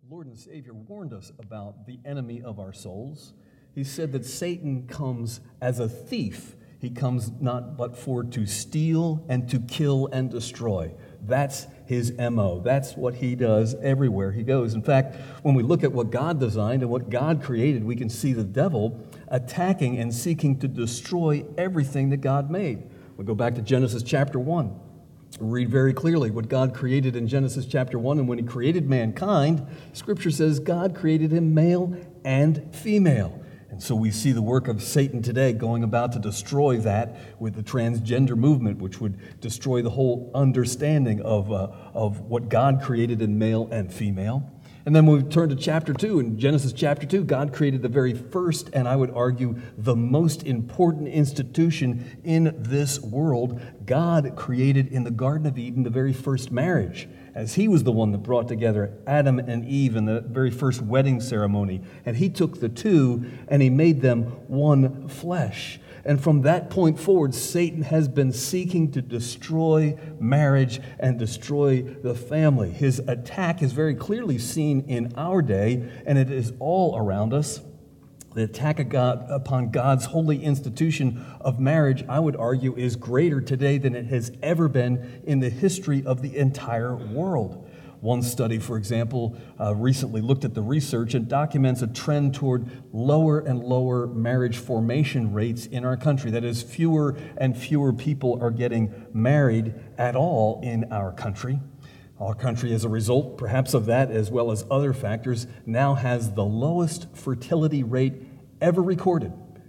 Lord and Savior warned us about the enemy of our souls. He said that Satan comes as a thief. He comes not but for to steal and to kill and destroy. That's his MO. That's what he does everywhere he goes. In fact, when we look at what God designed and what God created, we can see the devil attacking and seeking to destroy everything that God made. We go back to Genesis chapter 1. Read very clearly what God created in Genesis chapter 1. And when he created mankind, Scripture says God created him male and female. And so we see the work of Satan today going about to destroy that with the transgender movement, which would destroy the whole understanding of what God created in male and female. And then when we turn to chapter 2, in Genesis chapter 2, God created the very first, and I would argue the most important institution in this world. God created in the Garden of Eden the very first marriage, as he was the one that brought together Adam and Eve in the very first wedding ceremony. And he took the two and he made them one flesh. And from that point forward, Satan has been seeking to destroy marriage and destroy the family. His attack is very clearly seen in our day, and it is all around us. The attack of God upon God's holy institution of marriage, I would argue, is greater today than it has ever been in the history of the entire world. One study, for example, recently looked at the research and documents a trend toward lower and lower marriage formation rates in our country. That is, fewer and fewer people are getting married at all in our country. Our country, as a result, perhaps of that, as well as other factors, now has the lowest fertility rate ever recorded,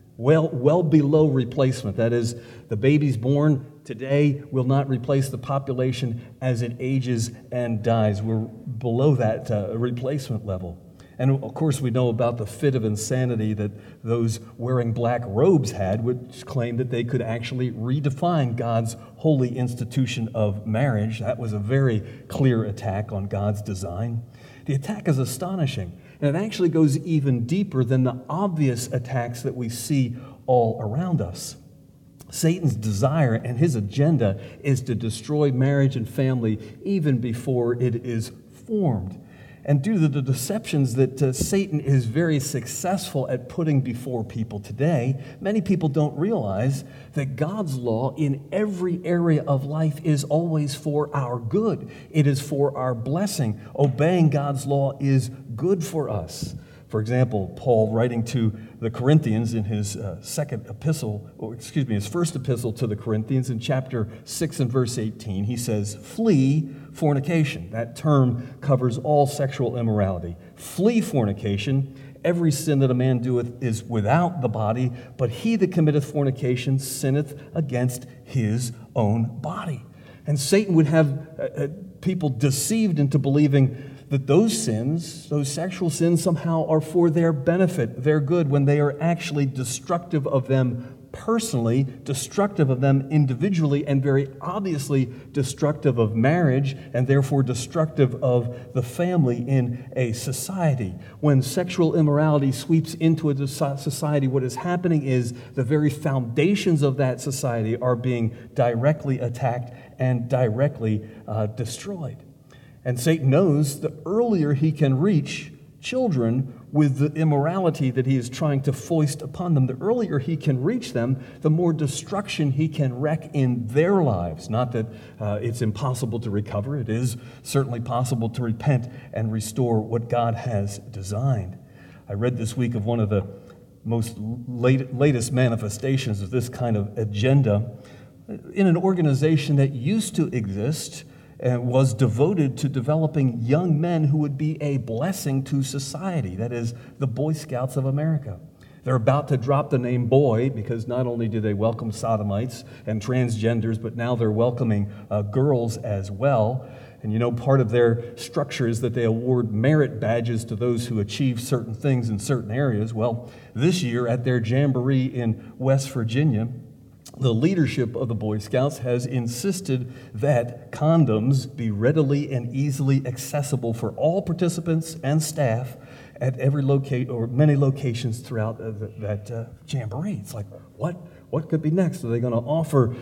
well below replacement. That is, the babies born today will not replace the population as it ages and dies. We're below that replacement level. And of course, we know about the fit of insanity that those wearing black robes had, which claimed that they could actually redefine God's holy institution of marriage. That was a very clear attack on God's design. The attack is astonishing, and it actually goes even deeper than the obvious attacks that we see all around us. Satan's desire and his agenda is to destroy marriage and family even before it is formed. And due to the deceptions that Satan is very successful at putting before people today, many people don't realize that God's law in every area of life is always for our good. It is for our blessing. Obeying God's law is good for us. For example, Paul, writing to the Corinthians in his first epistle to the Corinthians in chapter 6 and verse 18, he says, "Flee fornication." That term covers all sexual immorality. Flee fornication. Every sin that a man doeth is without the body, but he that committeth fornication sinneth against his own body. And Satan would have people deceived into believing that those sins, those sexual sins, somehow are for their benefit, their good, when they are actually destructive of them personally, destructive of them individually, and very obviously destructive of marriage, and therefore destructive of the family in a society. When sexual immorality sweeps into a society, what is happening is the very foundations of that society are being directly attacked and directly destroyed. And Satan knows the earlier he can reach children with the immorality that he is trying to foist upon them, the earlier he can reach them, the more destruction he can wreak in their lives. Not that it's impossible to recover. It is certainly possible to repent and restore what God has designed. I read this week of one of the most latest manifestations of this kind of agenda in an organization that used to exist and was devoted to developing young men who would be a blessing to society. That is, the Boy Scouts of America. They're about to drop the name boy because not only do they welcome sodomites and transgenders, but now they're welcoming girls as well. And you know, part of their structure is that they award merit badges to those who achieve certain things in certain areas. Well, this year at their jamboree in West Virginia, the leadership of the Boy Scouts has insisted that condoms be readily and easily accessible for all participants and staff, at every locate or many locations throughout that jamboree. It's like, what could be next? Are they going to offer,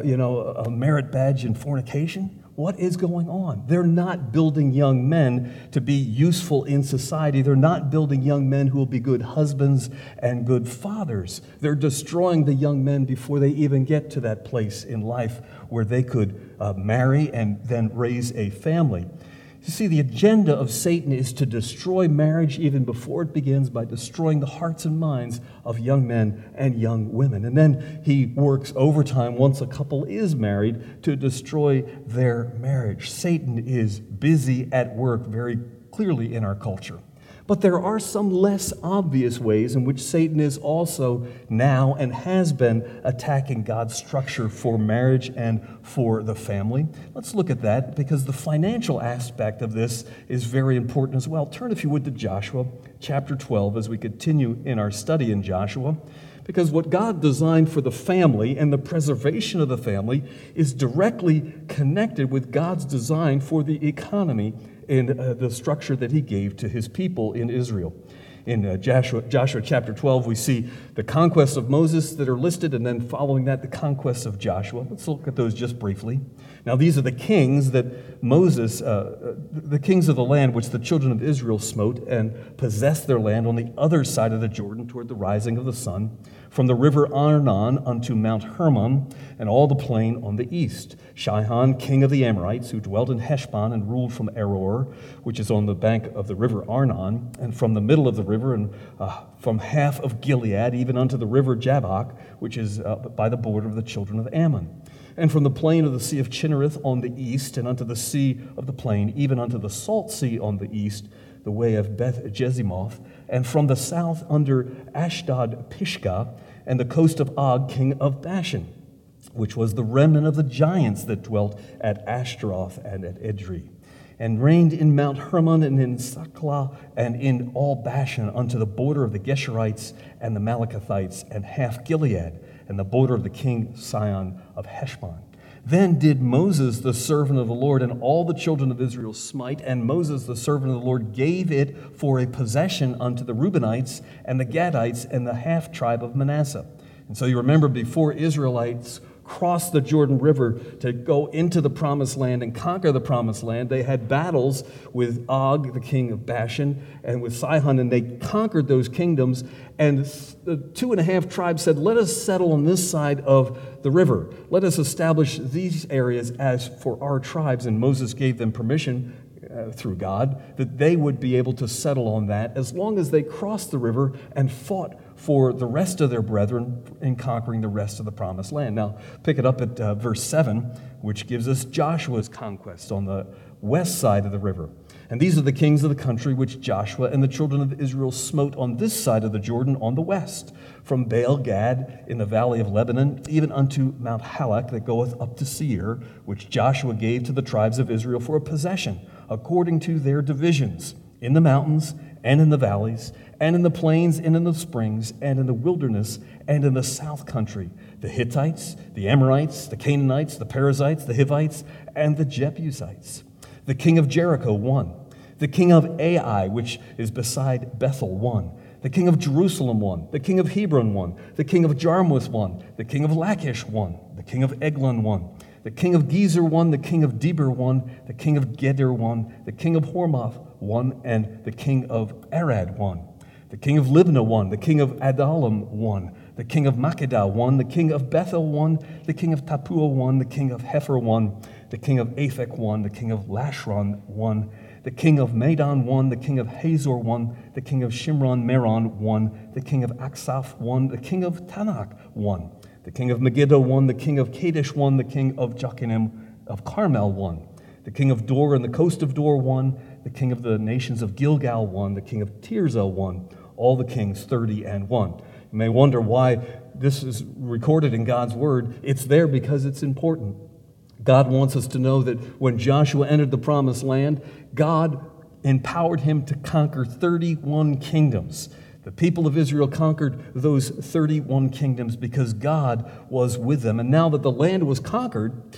a merit badge in fornication? What is going on? They're not building young men to be useful in society. They're not building young men who will be good husbands and good fathers. They're destroying the young men before they even get to that place in life where they could marry and then raise a family. You see, the agenda of Satan is to destroy marriage even before it begins by destroying the hearts and minds of young men and young women. And then he works overtime once a couple is married to destroy their marriage. Satan is busy at work very clearly in our culture. But there are some less obvious ways in which Satan is also now and has been attacking God's structure for marriage and for the family. Let's look at that because the financial aspect of this is very important as well. Turn, if you would, to Joshua chapter 12 as we continue in our study in Joshua. Because what God designed for the family and the preservation of the family is directly connected with God's design for the economy in the structure that he gave to his people in Israel. In Joshua chapter 12, we see the conquests of Moses that are listed, and then following that, the conquests of Joshua. Let's look at those just briefly. Now, these are the kings that Moses, the kings of the land which the children of Israel smote and possessed their land on the other side of the Jordan toward the rising of the sun, from the river Arnon unto Mount Hermon, and all the plain on the east. Sihon, king of the Amorites, who dwelt in Heshbon and ruled from Aroer, which is on the bank of the river Arnon, and from the middle of the river, and from half of Gilead, even unto the river Jabbok, which is by the border of the children of Ammon. And from the plain of the sea of Chinnereth on the east, and unto the sea of the plain, even unto the salt sea on the east, the way of Beth Jezimoth, and from the south under Ashdod Pishga, and the coast of Og, king of Bashan, which was the remnant of the giants that dwelt at Ashtaroth and at Edrei, and reigned in Mount Hermon and in Saklah and in all Bashan unto the border of the Geshurites and the Malachithites and half Gilead, and the border of the king Sihon of Heshbon. Then did Moses, the servant of the Lord, and all the children of Israel smite, and Moses, the servant of the Lord, gave it for a possession unto the Reubenites and the Gadites and the half tribe of Manasseh. And so you remember before Israelites crossed the Jordan River to go into the Promised Land and conquer the Promised Land, they had battles with Og, the king of Bashan, and with Sihon, and they conquered those kingdoms. And the 2.5 tribes said, let us settle on this side of the river. Let us establish these areas as for our tribes. And Moses gave them permission through God that they would be able to settle on that as long as they crossed the river and fought for the rest of their brethren in conquering the rest of the Promised Land. Now, pick it up at verse 7, which gives us Joshua's conquest on the west side of the river. And these are the kings of the country which Joshua and the children of Israel smote on this side of the Jordan on the west, from Baal Gad in the valley of Lebanon, even unto Mount Halak that goeth up to Seir, which Joshua gave to the tribes of Israel for a possession, according to their divisions, in the mountains and in the valleys, and in the plains and in the springs, and in the wilderness, and in the south country, the Hittites, the Amorites, the Canaanites, the Perizzites, the Hivites, and the Jebusites. The king of Jericho won. The king of Ai, which is beside Bethel, won. The king of Jerusalem won. The king of Hebron won. The king of Jarmuth won. The king of Lachish won. The king of Eglon won. The king of Gezer won. The king of Debir won. The king of Geder won. The king of Hormah won. And the king of Arad won. The king of Libnah won. The king of Adullam won. The king of Makkedah won. The king of Bethel won. The king of Tappuah won. The king of Hepher won. The king of Aphek won. The king of Lashron won. The king of Madon won. The king of Hazor won. The king of Shimron Meron won. The king of Aksaph won. The king of Tanakh won. The king of Megiddo won. The king of Kadesh won. The king of Jochanim of Carmel won. The king of Dor and the coast of Dor won. The king of the nations of Gilgal won. The king of Tirzah won. All the kings 30-1. You may wonder why this is recorded in God's word. It's there because it's important. God wants us to know that when Joshua entered the Promised Land, God empowered him to conquer 31 kingdoms. The people of Israel conquered those 31 kingdoms because God was with them. And now that the land was conquered,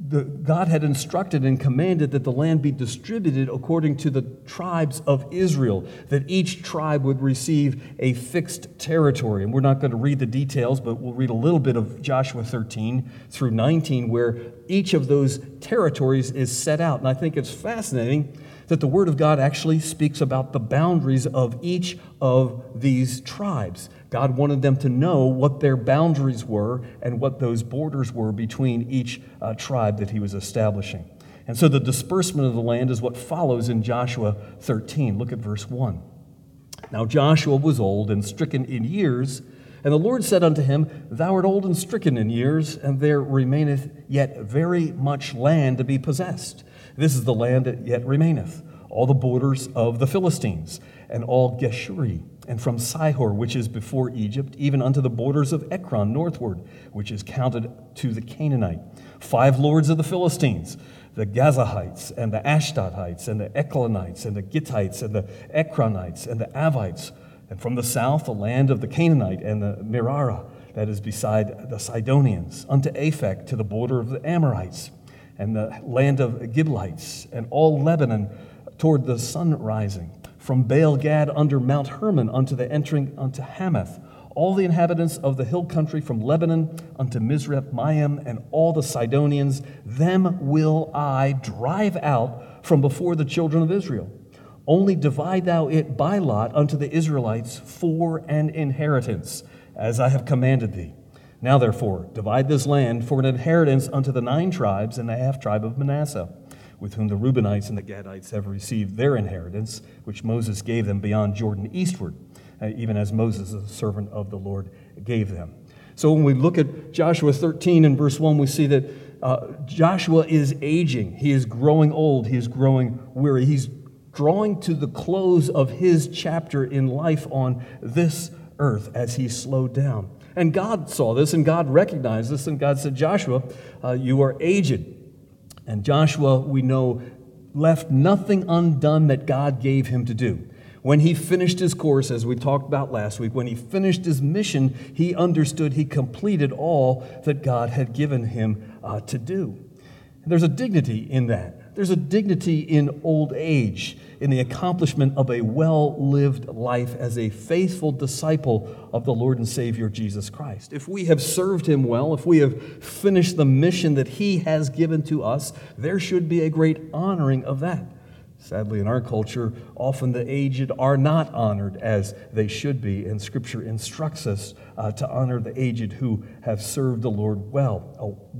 God had instructed and commanded that the land be distributed according to the tribes of Israel, that each tribe would receive a fixed territory. And we're not going to read the details, but we'll read a little bit of Joshua 13 through 19, where each of those territories is set out. And I think it's fascinating that the Word of God actually speaks about the boundaries of each of these tribes. God wanted them to know what their boundaries were and what those borders were between each tribe that he was establishing. And so the disbursement of the land is what follows in Joshua 13. Look at verse 1. Now Joshua was old and stricken in years, and the Lord said unto him, Thou art old and stricken in years, and there remaineth yet very much land to be possessed. This is the land that yet remaineth, all the borders of the Philistines, and all Geshuri, and from Sihor, which is before Egypt, even unto the borders of Ekron northward, which is counted to the Canaanite. 5 lords of the Philistines, the Gazahites, and the Ashdodites, and the Eklonites, and the Gittites, and the Ekronites, and the Avites, and from the south the land of the Canaanite, and the Merara, that is beside the Sidonians, unto Aphek, to the border of the Amorites, and the land of Giblites, and all Lebanon toward the sun rising, from Baal Gad under Mount Hermon unto the entering unto Hamath, all the inhabitants of the hill country from Lebanon unto Mizrep Maim, and all the Sidonians, them will I drive out from before the children of Israel. Only divide thou it by lot unto the Israelites for an inheritance, as I have commanded thee. Now therefore, divide this land for an inheritance unto the 9 tribes and the half tribe of Manasseh, with whom the Reubenites and the Gadites have received their inheritance, which Moses gave them beyond Jordan eastward, even as Moses, the servant of the Lord, gave them. So when we look at Joshua 13 and verse 1, we see that Joshua is aging. He is growing old. He is growing weary. He's drawing to the close of his chapter in life on this earth as he slowed down. And God saw this, and God recognized this, and God said, Joshua, you are aged. And Joshua, we know, left nothing undone that God gave him to do. When he finished his course, as we talked about last week, when he finished his mission, he understood he completed all that God had given him to do. And there's a dignity in that. There's a dignity in old age, in the accomplishment of a well-lived life as a faithful disciple of the Lord and Savior Jesus Christ. If we have served him well, if we have finished the mission that he has given to us, there should be a great honoring of that. Sadly, in our culture, often the aged are not honored as they should be, and Scripture instructs us to honor the aged who have served the Lord well.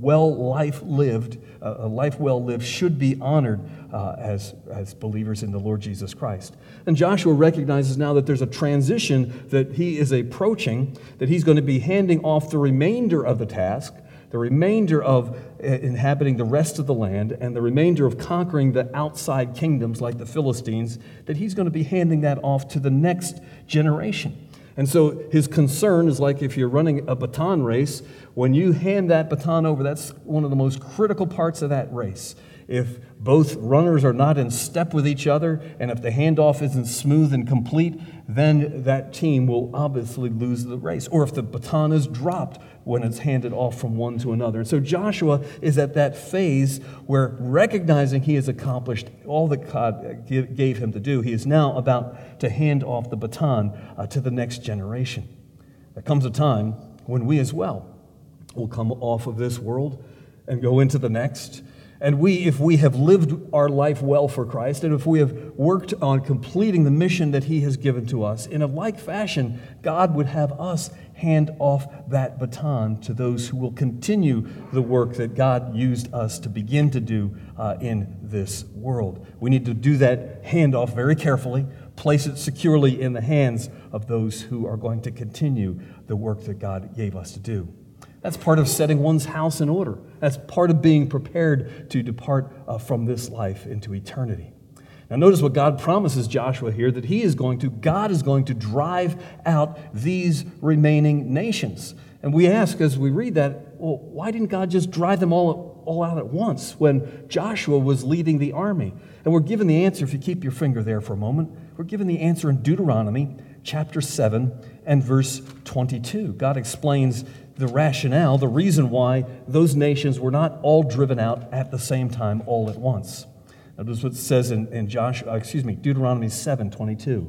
A life well lived should be honored as believers in the Lord Jesus Christ. And Joshua recognizes now that there's a transition that he is approaching, that he's going to be handing off the remainder of the task, the remainder of inhabiting the rest of the land, and the remainder of conquering the outside kingdoms like the Philistines, that he's going to be handing that off to the next generation. And so his concern is like if you're running a baton race, when you hand that baton over, that's one of the most critical parts of that race. If both runners are not in step with each other, and if the handoff isn't smooth and complete, then that team will obviously lose the race. Or if the baton is dropped when it's handed off from one to another. And so Joshua is at that phase where, recognizing he has accomplished all that God gave him to do, he is now about to hand off the baton to the next generation. There comes a time when we as well will come off of this world and go into the next. And if we have lived our life well for Christ, and if we have worked on completing the mission that he has given to us, in a like fashion, God would have us hand off that baton to those who will continue the work that God used us to begin to do in this world. We need to do that handoff very carefully, place it securely in the hands of those who are going to continue the work that God gave us to do. That's part of setting one's house in order. That's part of being prepared to depart from this life into eternity. Now notice what God promises Joshua here, that God is going to drive out these remaining nations. And we ask as we read that, well, why didn't God just drive them all out at once when Joshua was leading the army? And we're given the answer, if you keep your finger there for a moment, we're given the answer in Deuteronomy chapter 7 and verse 22. God explains the rationale, the reason why those nations were not all driven out at the same time, all at once. Notice what it says in Deuteronomy 7:22.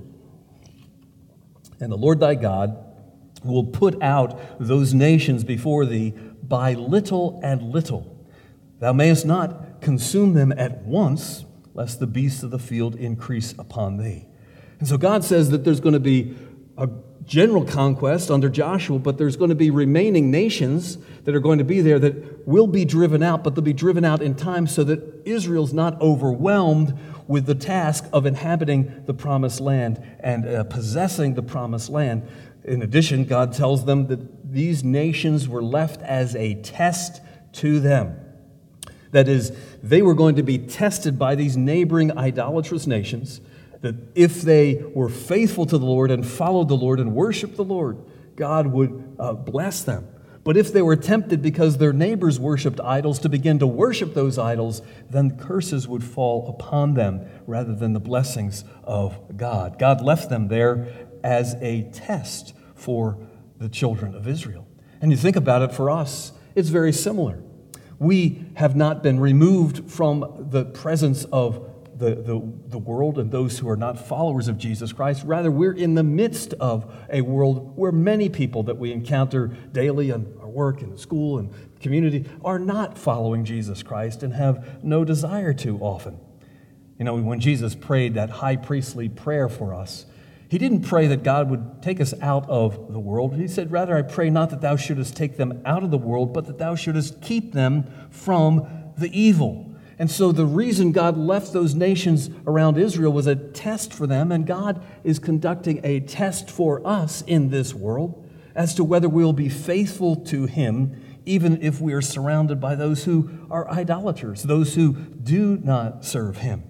And the Lord thy God will put out those nations before thee by little and little. Thou mayest not consume them at once, lest the beasts of the field increase upon thee. And so God says that there's going to be a general conquest under Joshua, but there's going to be remaining nations that are going to be there that will be driven out, but they'll be driven out in time so that Israel's not overwhelmed with the task of inhabiting the promised land and possessing the promised land. In addition, God tells them that these nations were left as a test to them. That is, they were going to be tested by these neighboring idolatrous nations, that if they were faithful to the Lord and followed the Lord and worshiped the Lord, God would bless them. But if they were tempted because their neighbors worshiped idols to begin to worship those idols, then curses would fall upon them rather than the blessings of God. God left them there as a test for the children of Israel. And you think about it, for us, it's very similar. We have not been removed from the presence of the world and those who are not followers of Jesus Christ. Rather, we're in the midst of a world where many people that we encounter daily in our work and school and community are not following Jesus Christ and have no desire to often. You know, when Jesus prayed that high priestly prayer for us, he didn't pray that God would take us out of the world. He said, rather, I pray not that thou shouldest take them out of the world, but that thou shouldest keep them from the evil. And so the reason God left those nations around Israel was a test for them, and God is conducting a test for us in this world as to whether we'll be faithful to Him, even if we are surrounded by those who are idolaters, those who do not serve Him.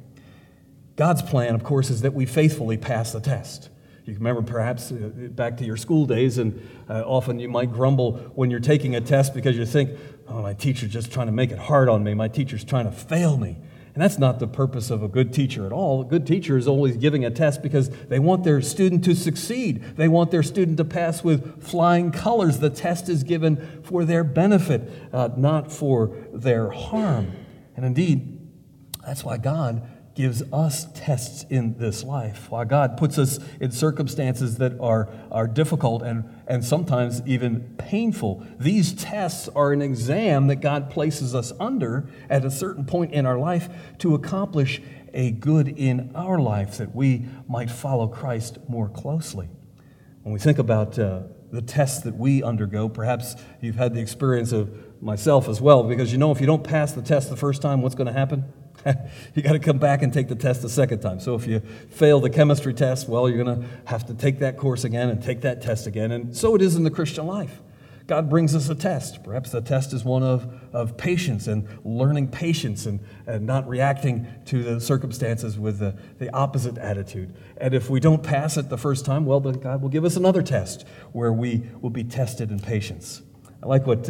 God's plan, of course, is that we faithfully pass the test. You remember perhaps back to your school days, and often you might grumble when you're taking a test because you think, oh, my teacher's just trying to make it hard on me. My teacher's trying to fail me. And that's not the purpose of a good teacher at all. A good teacher is always giving a test because they want their student to succeed. They want their student to pass with flying colors. The test is given for their benefit, not for their harm. And indeed, that's why God gives us tests in this life, why God puts us in circumstances that are difficult and sometimes even painful. These tests are an exam that God places us under at a certain point in our life to accomplish a good in our life, that we might follow Christ more closely. When we think about the tests that we undergo, perhaps you've had the experience of myself as well, because you know if you don't pass the test the first time, what's going to happen? You got to come back and take the test the second time. So if you fail the chemistry test, well, you're going to have to take that course again and take that test again. And so it is in the Christian life. God brings us a test. Perhaps the test is one of patience and learning patience and not reacting to the circumstances with the opposite attitude. And if we don't pass it the first time, well, then God will give us another test where we will be tested in patience. I like what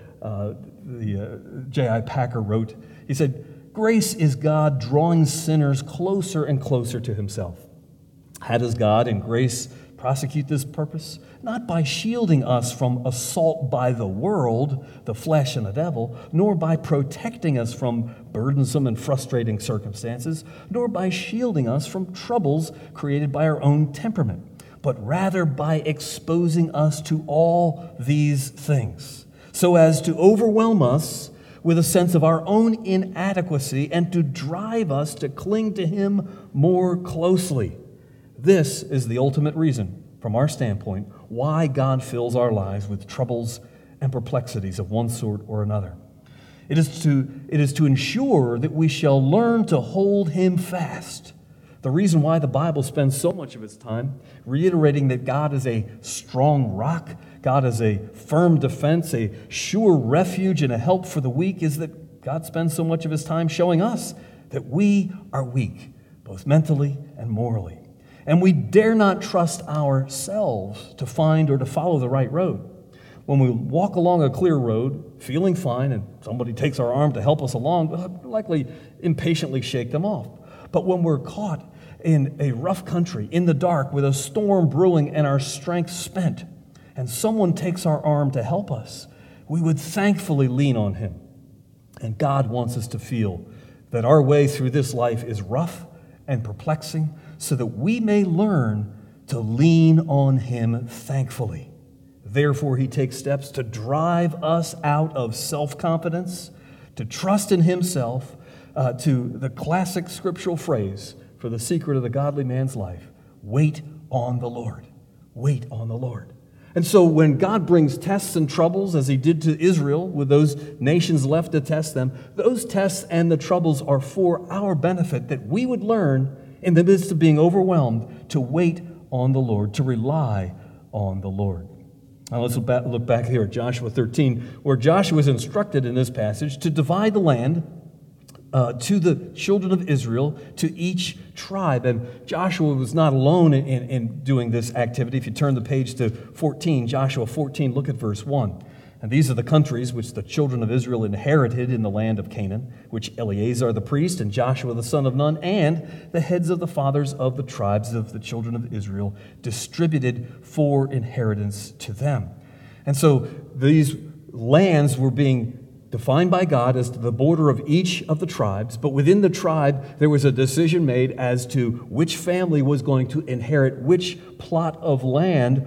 J.I. Packer wrote. He said, grace is God drawing sinners closer and closer to Himself. How does God in grace prosecute this purpose? Not by shielding us from assault by the world, the flesh and the devil, nor by protecting us from burdensome and frustrating circumstances, nor by shielding us from troubles created by our own temperament, but rather by exposing us to all these things, so as to overwhelm us with a sense of our own inadequacy and to drive us to cling to Him more closely. This is the ultimate reason, from our standpoint, why God fills our lives with troubles and perplexities of one sort or another. It is to ensure that we shall learn to hold Him fast. The reason why the Bible spends so much of its time reiterating that God is a strong rock, God is a firm defense, a sure refuge, and a help for the weak is that God spends so much of His time showing us that we are weak, both mentally and morally. And we dare not trust ourselves to find or to follow the right road. When we walk along a clear road, feeling fine, and somebody takes our arm to help us along, we'll likely impatiently shake them off. But when we're caught in a rough country, in the dark, with a storm brewing and our strength spent, and someone takes our arm to help us, we would thankfully lean on him. And God wants us to feel that our way through this life is rough and perplexing so that we may learn to lean on him thankfully. Therefore, he takes steps to drive us out of self-confidence, to trust in himself, to the classic scriptural phrase for the secret of the godly man's life: wait on the Lord. Wait on the Lord. And so when God brings tests and troubles, as he did to Israel with those nations left to test them, those tests and the troubles are for our benefit, that we would learn in the midst of being overwhelmed to wait on the Lord, to rely on the Lord. Now let's look back here at Joshua 13, where Joshua is instructed in this passage to divide the land to the children of Israel, to each tribe. And Joshua was not alone in doing this activity. If you turn the page to 14, Joshua 14, look at verse 1. And these are the countries which the children of Israel inherited in the land of Canaan, which Eleazar the priest and Joshua the son of Nun and the heads of the fathers of the tribes of the children of Israel distributed for inheritance to them. And so these lands were being defined by God as to the border of each of the tribes, but within the tribe there was a decision made as to which family was going to inherit which plot of land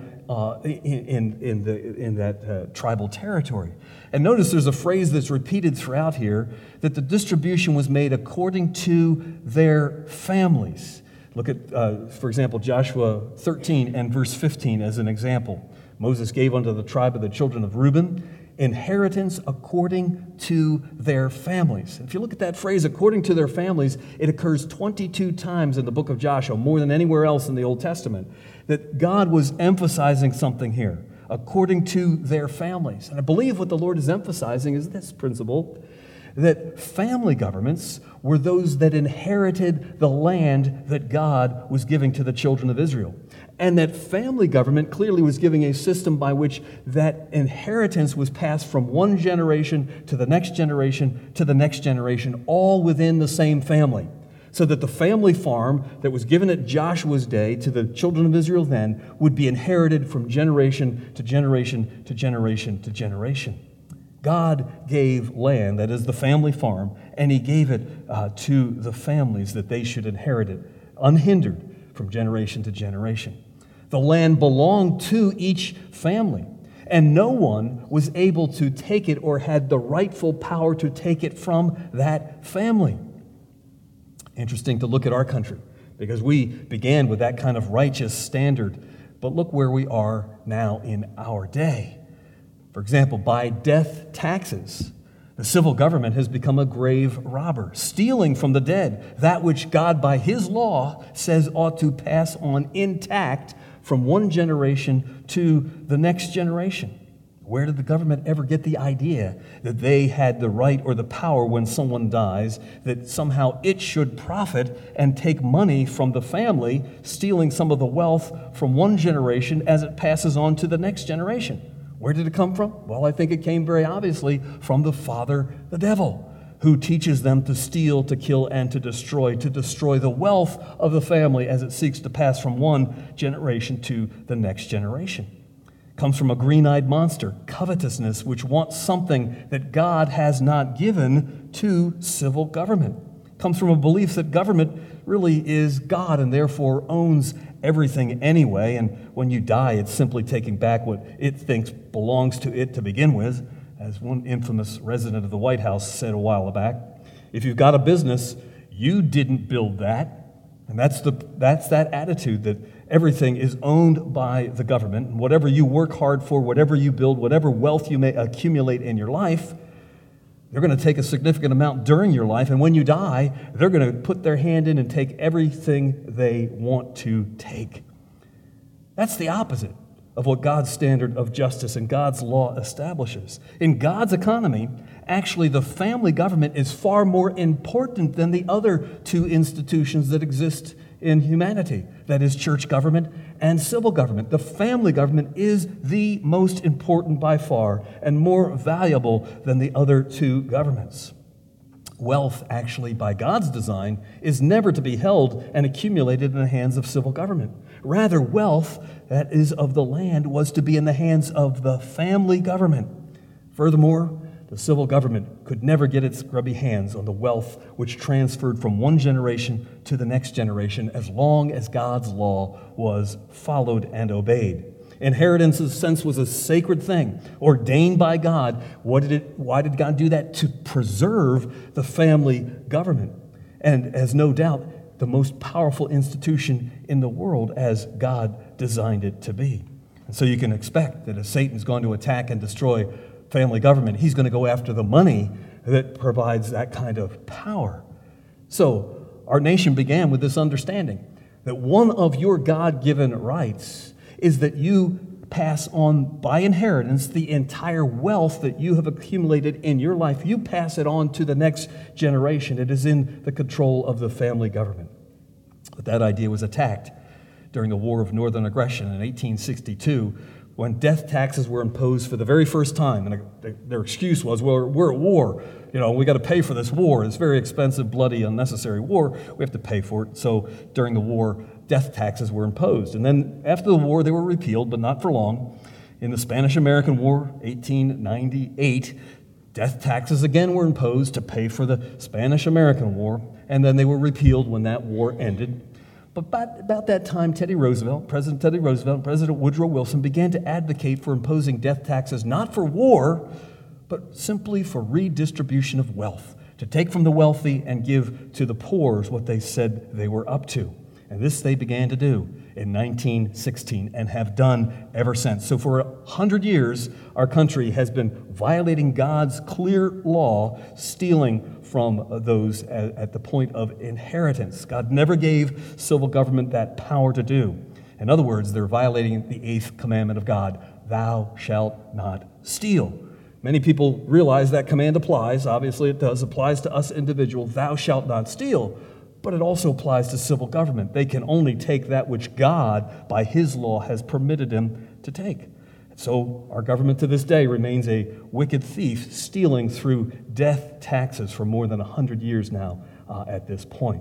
in that tribal territory. And notice there's a phrase that's repeated throughout here, that the distribution was made according to their families. Look at, for example, Joshua 13 and verse 15 as an example. Moses gave unto the tribe of the children of Reuben inheritance according to their families. If you look at that phrase, according to their families, it occurs 22 times in the book of Joshua, more than anywhere else in the Old Testament, that God was emphasizing something here, according to their families. And I believe what the Lord is emphasizing is this principle, that family governments were those that inherited the land that God was giving to the children of Israel. And that family government clearly was giving a system by which that inheritance was passed from one generation to the next generation to the next generation, all within the same family. So that the family farm that was given at Joshua's day to the children of Israel then would be inherited from generation to generation to generation to generation. God gave land, that is the family farm, and he gave it to the families that they should inherit it, unhindered from generation to generation. The land belonged to each family, and no one was able to take it or had the rightful power to take it from that family. Interesting to look at our country, because we began with that kind of righteous standard, but look where we are now in our day. For example, by death taxes, the civil government has become a grave robber, stealing from the dead that which God, by his law, says ought to pass on intact from one generation to the next generation. Where did the government ever get the idea that they had the right or the power when someone dies, that somehow it should profit and take money from the family, stealing some of the wealth from one generation as it passes on to the next generation? Where did it come from? Well, I think it came very obviously from the father, the devil, who teaches them to steal, to kill, and to destroy the wealth of the family as it seeks to pass from one generation to the next generation. It comes from a green-eyed monster, covetousness, which wants something that God has not given to civil government. It comes from a belief that government really is God and therefore owns everything anyway, and when you die, it's simply taking back what it thinks belongs to it to begin with. As one infamous resident of the White House said a while back, if you've got a business, you didn't build that. And that's that attitude that everything is owned by the government. And whatever you work hard for, whatever you build, whatever wealth you may accumulate in your life, they're going to take a significant amount during your life, and when you die, they're going to put their hand in and take everything they want to take. That's the opposite of what God's standard of justice and God's law establishes. In God's economy, actually the family government is far more important than the other two institutions that exist in humanity, that is church government and civil government. The family government is the most important by far and more valuable than the other two governments. Wealth, actually, by God's design, is never to be held and accumulated in the hands of civil government. Rather, wealth that is of the land was to be in the hands of the family government. Furthermore, the civil government could never get its grubby hands on the wealth which transferred from one generation to the next generation as long as God's law was followed and obeyed. Inheritance, in a sense, was a sacred thing, ordained by God. Why did God do that? To preserve the family government. And as no doubt, the most powerful institution in the world as God designed it to be. And so you can expect that if Satan's going to attack and destroy family government, he's going to go after the money that provides that kind of power. So our nation began with this understanding that one of your God-given rights is that you pass on by inheritance the entire wealth that you have accumulated in your life. You pass it on to the next generation. It is in the control of the family government. But that idea was attacked during the War of Northern Aggression in 1862, when death taxes were imposed for the very first time. And their excuse was, well, we're at war. We got to pay for this war. It's very expensive, bloody, unnecessary war. We have to pay for it. So during the war, death taxes were imposed. And then after the war, they were repealed, but not for long. In the Spanish-American War, 1898, death taxes again were imposed to pay for the Spanish-American War, and then they were repealed when that war ended. But about that time, President Teddy Roosevelt, and President Woodrow Wilson began to advocate for imposing death taxes not for war, but simply for redistribution of wealth, to take from the wealthy and give to the poor is what they said they were up to. And this they began to do in 1916 and have done ever since. So for 100 years, our country has been violating God's clear law, stealing from those at the point of inheritance. God never gave civil government that power to do. In other words, they're violating the 8th commandment of God, thou shalt not steal. Many people realize that command applies. Obviously it does. Applies to us individuals, thou shalt not steal. But it also applies to civil government. They can only take that which God, by his law, has permitted them to take. So our government to this day remains a wicked thief, stealing through death taxes for more than 100 years now at this point.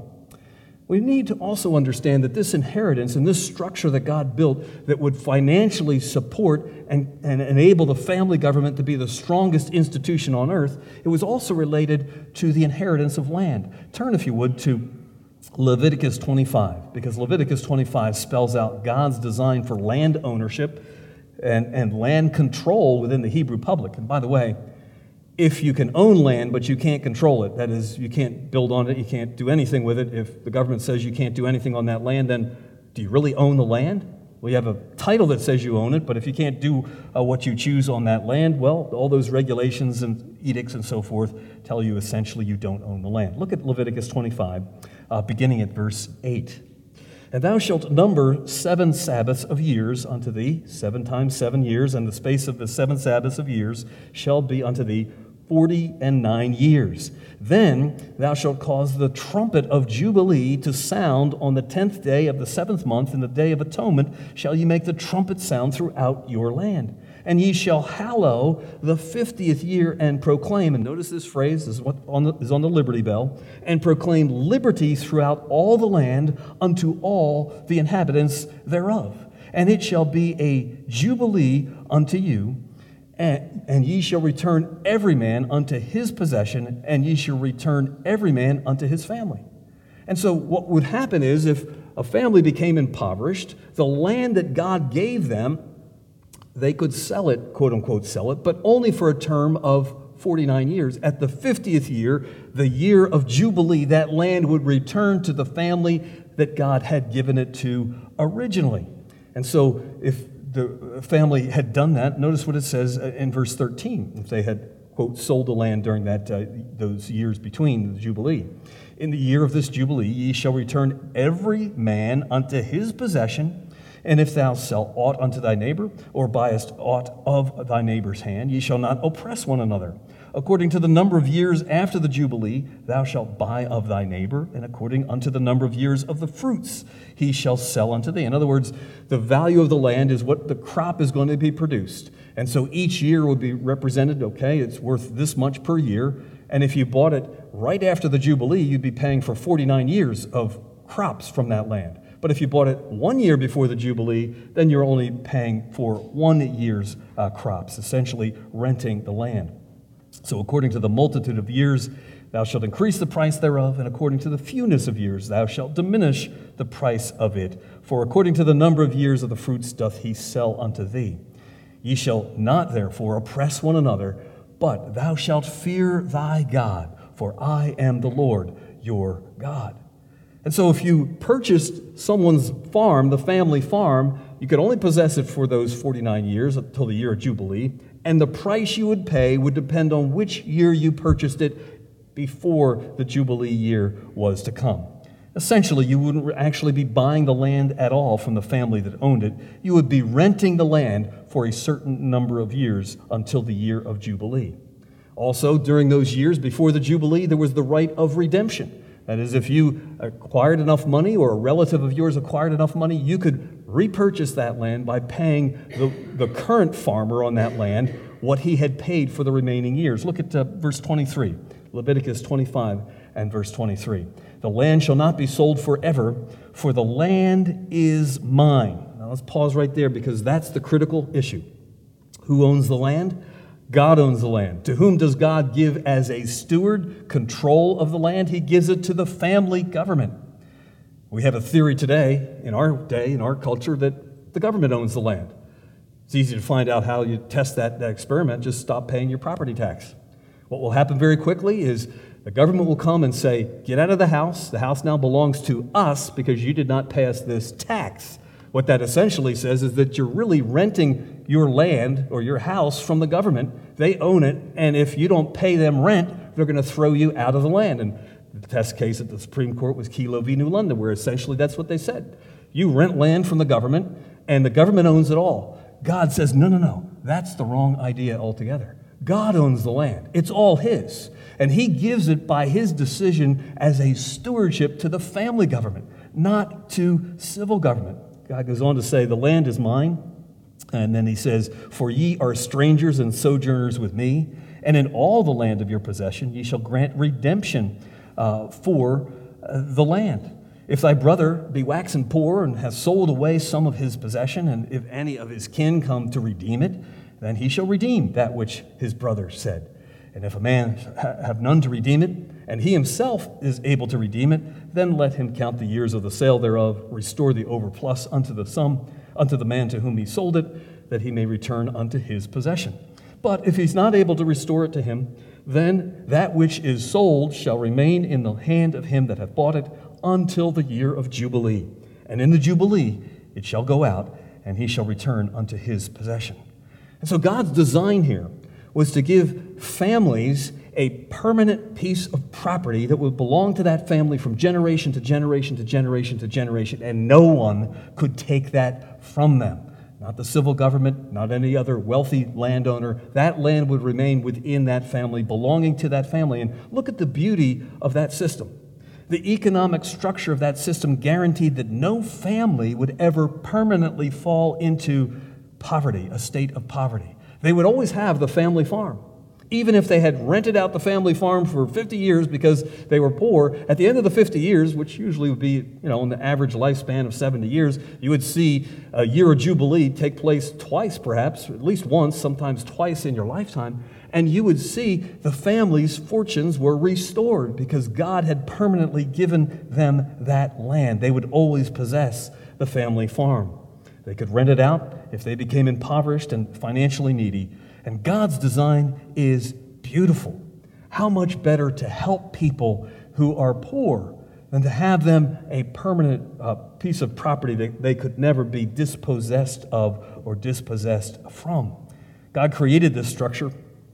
We need to also understand that this inheritance and this structure that God built that would financially support and enable the family government to be the strongest institution on earth, it was also related to the inheritance of land. Turn, if you would, to Leviticus 25, because Leviticus 25 spells out God's design for land ownership and land control within the Hebrew public. And by the way, if you can own land but you can't control it, that is, you can't build on it, you can't do anything with it, if the government says you can't do anything on that land, then do you really own the land? Well, you have a title that says you own it, but if you can't do what you choose on that land, well, all those regulations and edicts and so forth tell you essentially you don't own the land. Look at Leviticus 25, beginning at verse 8. And thou shalt number 7 Sabbaths of years unto thee, 7 times 7 years, and the space of the 7 Sabbaths of years shall be unto thee 49 years. Then thou shalt cause the trumpet of Jubilee to sound on the 10th day of the 7th month, in the day of atonement shall ye make the trumpet sound throughout your land. And ye shall hallow the 50th year and proclaim, and notice this phrase is what is on the Liberty Bell, and proclaim liberty throughout all the land unto all the inhabitants thereof. And it shall be a jubilee unto you, and ye shall return every man unto his possession, and ye shall return every man unto his family. And so what would happen is, if a family became impoverished, the land that God gave them, they could sell it, quote unquote sell it, but only for a term of 49 years. At the 50th year, the year of Jubilee, that land would return to the family that God had given it to originally. And so if the family had done that, notice what it says in verse 13, if they had, quote, sold the land during that those years between the Jubilee. In the year of this Jubilee, ye shall return every man unto his possession, and if thou sell aught unto thy neighbor, or buyest aught of thy neighbor's hand, ye shall not oppress one another. According to the number of years after the Jubilee, thou shalt buy of thy neighbor, and according unto the number of years of the fruits he shall sell unto thee. In other words, the value of the land is what the crop is going to be produced. And so each year would be represented, okay, it's worth this much per year, And if you bought it right after the Jubilee, you'd be paying for 49 years of crops from that land. But if you bought it 1 year before the Jubilee, then you're only paying for 1 year's crops, essentially renting the land. So according to the multitude of years, thou shalt increase the price thereof, and according to the fewness of years, thou shalt diminish the price of it. For according to the number of years of the fruits doth he sell unto thee. Ye shall not therefore oppress one another, but thou shalt fear thy God, for I am the Lord your God. And so if you purchased someone's farm, the family farm, you could only possess it for those 49 years until the year of Jubilee, and the price you would pay would depend on which year you purchased it before the Jubilee year was to come. Essentially, you wouldn't actually be buying the land at all from the family that owned it. You would be renting the land for a certain number of years until the year of Jubilee. Also, during those years before the Jubilee, there was the right of redemption. That is, if you acquired enough money or a relative of yours acquired enough money, you could repurchase that land by paying the current farmer on that land what he had paid for the remaining years. Look at verse 23, Leviticus 25 and verse 23. The land shall not be sold forever, for the land is mine. Now let's pause right there because that's the critical issue. Who owns the land? God owns the land. To whom does God give as a steward control of the land? He gives it to the family government. We have a theory today, in our culture, that the government owns the land. It's easy to find out how you test that experiment. Just stop paying your property tax. What will happen very quickly is the government will come and say, get out of the house. The house now belongs to us because you did not pay us this tax. What that essentially says is that you're really renting your land or your house from the government. They own it, and if you don't pay them rent, they're going to throw you out of the land. And the test case at the Supreme Court was Kelo v. New London, where essentially that's what they said. You rent land from the government, and the government owns it all. God says, no, that's the wrong idea altogether. God owns the land. It's all His. And He gives it by His decision as a stewardship to the family government, not to civil government. God goes on to say, the land is mine. And then He says, for ye are strangers and sojourners with me, and in all the land of your possession ye shall grant redemption for the land. If thy brother be waxen poor and has sold away some of his possession, and if any of his kin come to redeem it, then he shall redeem that which his brother said. And if a man have none to redeem it, and he himself is able to redeem it, then let him count the years of the sale thereof, restore the overplus unto the sum, unto the man to whom he sold it, that he may return unto his possession. But if he's not able to restore it to him, then that which is sold shall remain in the hand of him that hath bought it until the year of Jubilee. And in the Jubilee it shall go out, and he shall return unto his possession. And so God's design here was to give families a permanent piece of property that would belong to that family from generation to generation to generation to generation, and no one could take that from them. Not the civil government, not any other wealthy landowner. That land would remain within that family, belonging to that family. And look at the beauty of that system. The economic structure of that system guaranteed that no family would ever permanently fall into poverty, a state of poverty. They would always have the family farm. Even if they had rented out the family farm for 50 years because they were poor, at the end of the 50 years, which usually would be, in the average lifespan of 70 years, you would see a year of Jubilee take place twice perhaps, at least once, sometimes twice in your lifetime, and you would see the family's fortunes were restored because God had permanently given them that land. They would always possess the family farm. They could rent it out if they became impoverished and financially needy. And God's design is beautiful. How much better to help people who are poor than to have them a permanent piece of property that they could never be dispossessed of or dispossessed from. God created this structure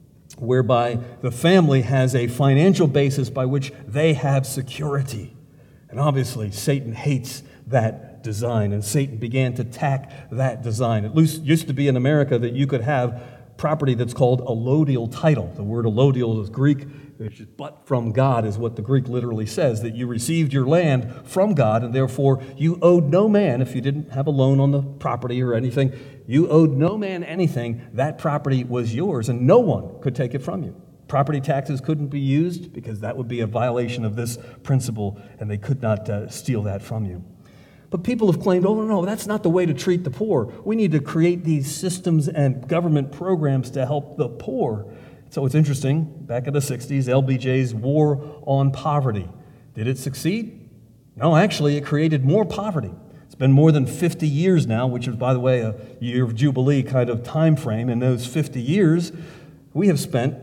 whereby the family has a financial basis by which they have security. And obviously, Satan hates that design, and Satan began to attack that design. It used to be in America that you could have property that's called allodial title. The word allodial is Greek, which is but from God is what the Greek literally says, that you received your land from God, and therefore you owed no man, if you didn't have a loan on the property or anything, you owed no man anything. That property was yours, and no one could take it from you. Property taxes couldn't be used because that would be a violation of this principle, and they could not steal that from you. But people have claimed, oh, no, that's not the way to treat the poor. We need to create these systems and government programs to help the poor. So it's interesting, back in the 60s, LBJ's War on Poverty. Did it succeed? No, actually, it created more poverty. It's been more than 50 years now, which is, by the way, a year of Jubilee kind of time frame. In those 50 years, we have spent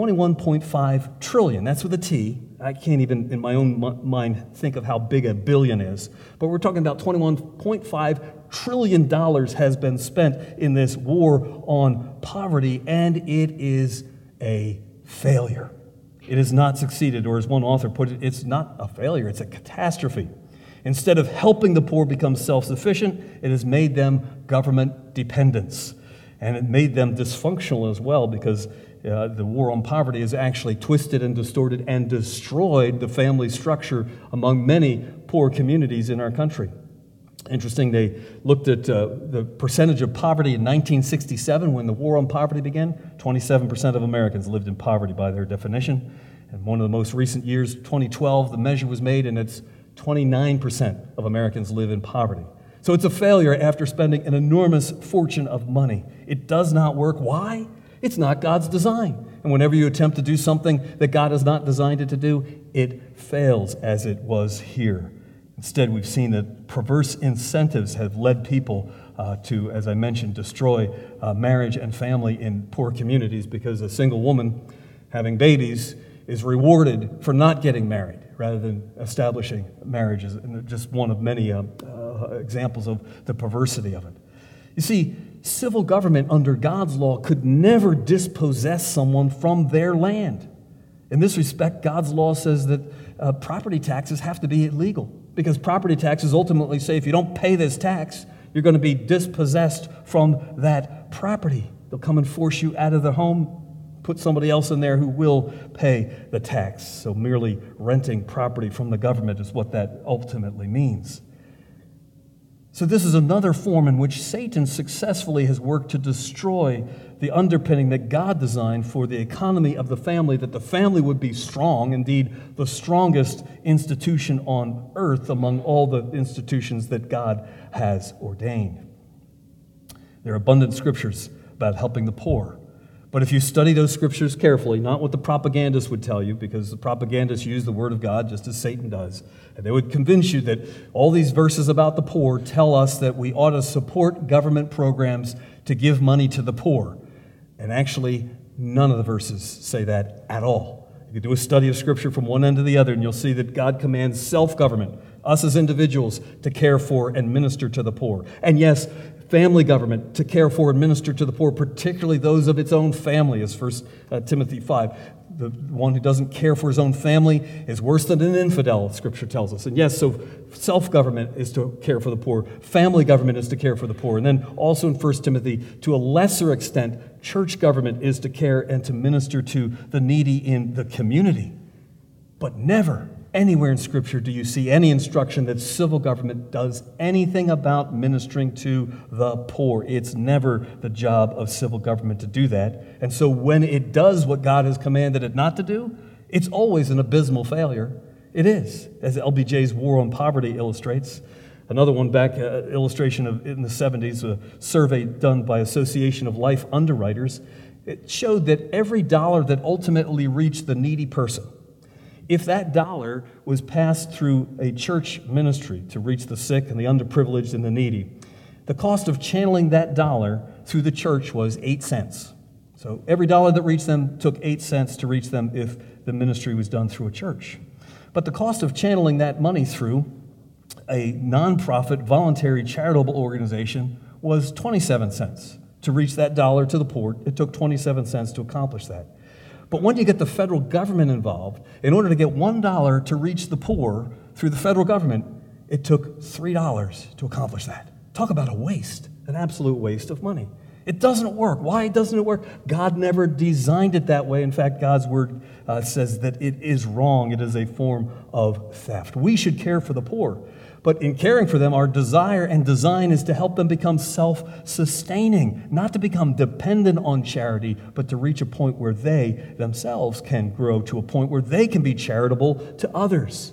$21.5 trillion. That's with a T. I can't even, in my own mind, think of how big a billion is. But we're talking about $21.5 trillion has been spent in this war on poverty, and it is a failure. It has not succeeded, or as one author put it, it's not a failure, it's a catastrophe. Instead of helping the poor become self-sufficient, it has made them government dependents. And it made them dysfunctional as well, because the war on poverty has actually twisted and distorted and destroyed the family structure among many poor communities in our country. Interesting, they looked at the percentage of poverty in 1967 when the war on poverty began. 27% of Americans lived in poverty by their definition. And one of the most recent years, 2012, the measure was made, and it's 29% of Americans live in poverty. So it's a failure after spending an enormous fortune of money. It does not work. Why? It's not God's design. And whenever you attempt to do something that God has not designed it to do, it fails, as it was here. Instead, we've seen that perverse incentives have led people to, as I mentioned, destroy marriage and family in poor communities, because a single woman having babies is rewarded for not getting married rather than establishing marriages. And just one of many examples of the perversity of it. You see, civil government under God's law could never dispossess someone from their land. In this respect, God's law says that property taxes have to be illegal, because property taxes ultimately say if you don't pay this tax, you're going to be dispossessed from that property. They'll come and force you out of the home, put somebody else in there who will pay the tax. So merely renting property from the government is what that ultimately means. So this is another form in which Satan successfully has worked to destroy the underpinning that God designed for the economy of the family, that the family would be strong, indeed the strongest institution on earth among all the institutions that God has ordained. There are abundant scriptures about helping the poor. But if you study those scriptures carefully, not what the propagandists would tell you, because the propagandists use the word of God just as Satan does, and they would convince you that all these verses about the poor tell us that we ought to support government programs to give money to the poor. And actually, none of the verses say that at all. You can do a study of Scripture from one end to the other, and you'll see that God commands self-government, us as individuals, to care for and minister to the poor. And yes, family government to care for and minister to the poor, particularly those of its own family, as 1 Timothy 5. The one who doesn't care for his own family is worse than an infidel, Scripture tells us. And yes, so self-government is to care for the poor. Family government is to care for the poor. And then also in 1 Timothy, to a lesser extent, church government is to care and to minister to the needy in the community. But never, anywhere in Scripture do you see any instruction that civil government does anything about ministering to the poor. It's never the job of civil government to do that. And so when it does what God has commanded it not to do, it's always an abysmal failure. It is, as LBJ's War on Poverty illustrates. Another one back, illustration of in the 70s, a survey done by Association of Life Underwriters. It showed that every dollar that ultimately reached the needy person, if that dollar was passed through a church ministry to reach the sick and the underprivileged and the needy, the cost of channeling that dollar through the church was 8 cents. So every dollar that reached them took 8 cents to reach them if the ministry was done through a church. But the cost of channeling that money through a nonprofit, voluntary, charitable organization was 27 cents. To reach that dollar to the poor, it took 27 cents to accomplish that. But when you get the federal government involved, in order to get $1 to reach the poor through the federal government, it took $3 to accomplish that. Talk about a waste, an absolute waste of money. It doesn't work. Why doesn't it work? God never designed it that way. In fact, God's word says that it is wrong. It is a form of theft. We should care for the poor. But in caring for them, our desire and design is to help them become self-sustaining, not to become dependent on charity, but to reach a point where they themselves can grow to a point where they can be charitable to others.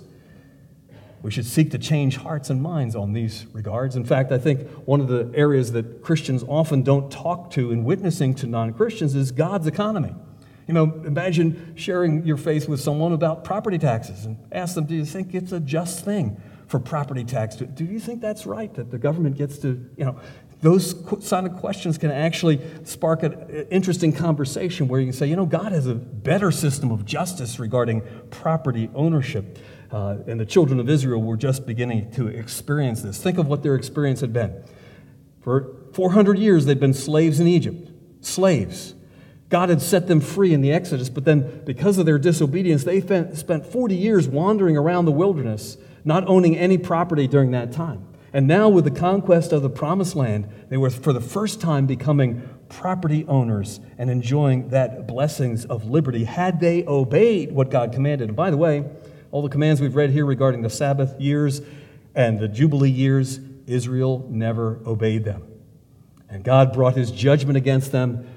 We should seek to change hearts and minds on these regards. In fact, I think one of the areas that Christians often don't talk to in witnessing to non-Christians is God's economy. You know, imagine sharing your faith with someone about property taxes and ask them, do you think it's a just thing for property tax? Do you think that's right, that the government gets to, those kind of questions can actually spark an interesting conversation where you can say, God has a better system of justice regarding property ownership. And the children of Israel were just beginning to experience this. Think of what their experience had been. For 400 years, they'd been slaves in Egypt. Slaves. God had set them free in the Exodus, but then because of their disobedience, they spent 40 years wandering around the wilderness, not owning any property during that time. And now with the conquest of the Promised Land, they were for the first time becoming property owners and enjoying that blessings of liberty had they obeyed what God commanded. And by the way, all the commands we've read here regarding the Sabbath years and the Jubilee years, Israel never obeyed them. And God brought his judgment against them.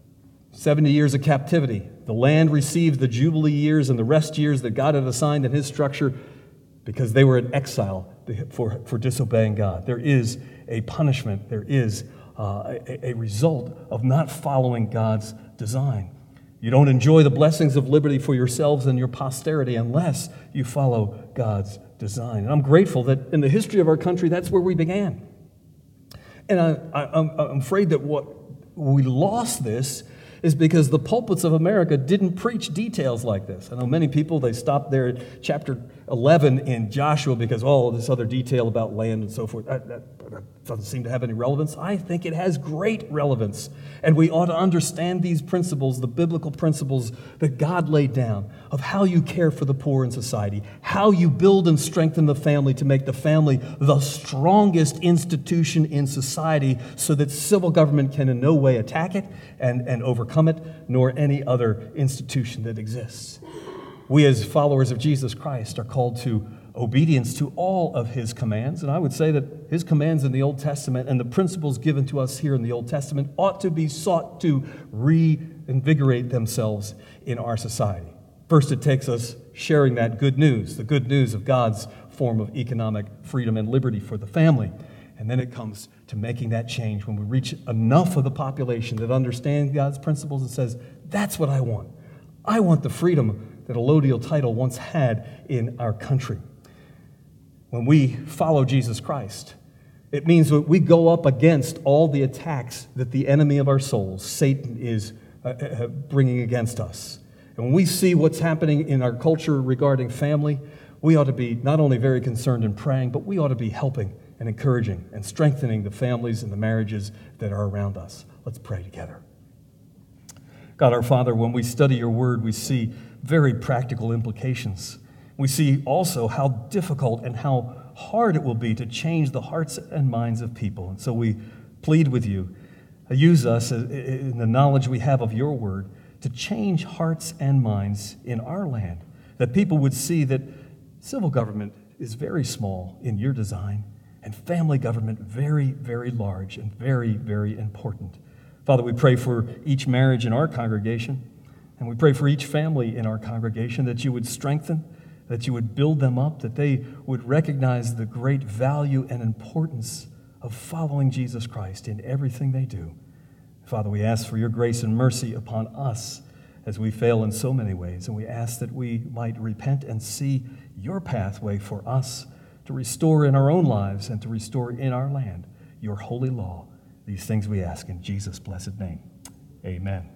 70 years of captivity. The land received the Jubilee years and the rest years that God had assigned in his structure because they were in exile for disobeying God. There is a punishment. There is a result of not following God's design. You don't enjoy the blessings of liberty for yourselves and your posterity unless you follow God's design. And I'm grateful that in the history of our country, that's where we began. And I'm afraid that what we lost this is because the pulpits of America didn't preach details like this. I know many people, they stopped there at chapter 11 in Joshua because, this other detail about land and so forth, that doesn't seem to have any relevance. I think it has great relevance. And we ought to understand these principles, the biblical principles that God laid down of how you care for the poor in society, how you build and strengthen the family to make the family the strongest institution in society so that civil government can in no way attack it and overcome it, nor any other institution that exists. We as followers of Jesus Christ are called to obedience to all of his commands. And I would say that his commands in the Old Testament and the principles given to us here in the Old Testament ought to be sought to reinvigorate themselves in our society. First, it takes us sharing that good news, the good news of God's form of economic freedom and liberty for the family. And then it comes to making that change when we reach enough of the population that understands God's principles and says, that's what I want. I want the freedom that allodial title once had in our country. When we follow Jesus Christ, it means that we go up against all the attacks that the enemy of our souls, Satan, is bringing against us. And when we see what's happening in our culture regarding family, we ought to be not only very concerned and praying, but we ought to be helping and encouraging and strengthening the families and the marriages that are around us. Let's pray together. God our Father, when we study your word, we see very practical implications. We see also how difficult and how hard it will be to change the hearts and minds of people. And so we plead with you, use us in the knowledge we have of your word to change hearts and minds in our land, that people would see that civil government is very small in your design and family government very, very large and very, very important. Father, we pray for each marriage in our congregation, and we pray for each family in our congregation that you would strengthen, that you would build them up, that they would recognize the great value and importance of following Jesus Christ in everything they do. Father, we ask for your grace and mercy upon us as we fail in so many ways, and we ask that we might repent and see your pathway for us to restore in our own lives and to restore in our land your holy law. These things we ask in Jesus' blessed name. Amen.